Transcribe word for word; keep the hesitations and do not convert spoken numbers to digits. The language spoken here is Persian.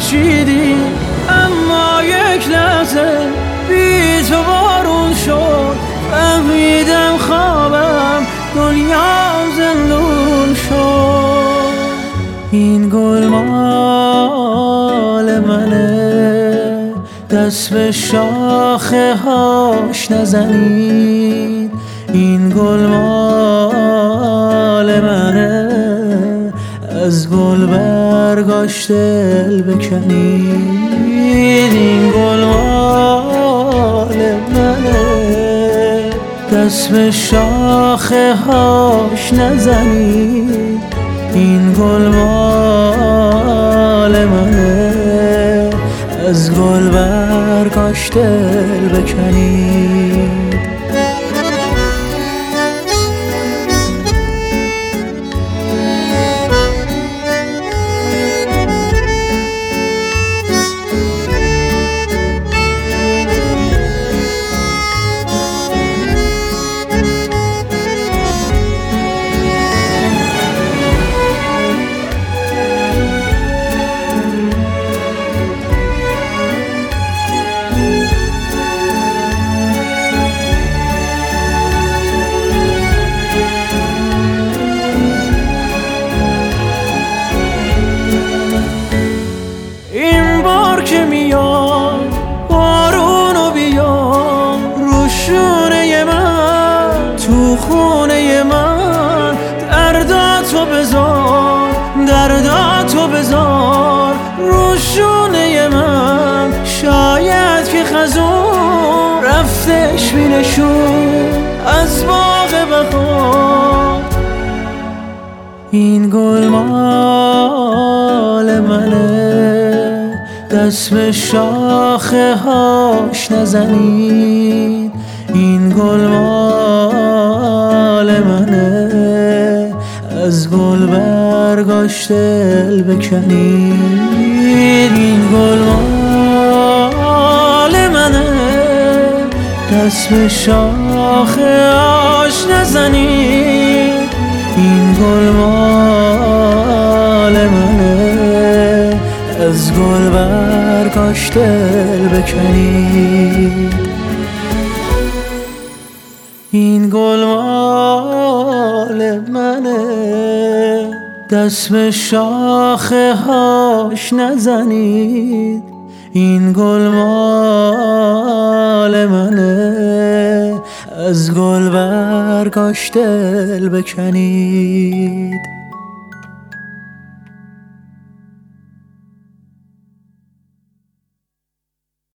خورشیدی، اما یک لحظه بی تو بارون شد. فهمیدم خوابم دنیا زندون شد. این گل مال منه، دست به شاخه هاش نزنید. این گل مال منه، از گل برگاش دل بکنید. این گل مال منه، دست به شاخه هاش نزنید. این گل مال منه، از گل برگاش دل بکنید. که میاد بارونو بیار رو شونه من، تو خونه من. درداتو بذار، درداتو بذار رو شونه من. شاید که خزون رفتش بینشون از باغ بهار. این گل مال منه، دست به شاخه هاش نزنید. این گل مال منه، از گل برگاش دل بکنید. این گل مال منه، دست به شاخه هاش نزنید. این گل مال منه، از گل برگاش دل بکنید. این گل مال منه، دست به شاخه هاش نزنید. این گل مال منه، از گل برگاش دل بکنید.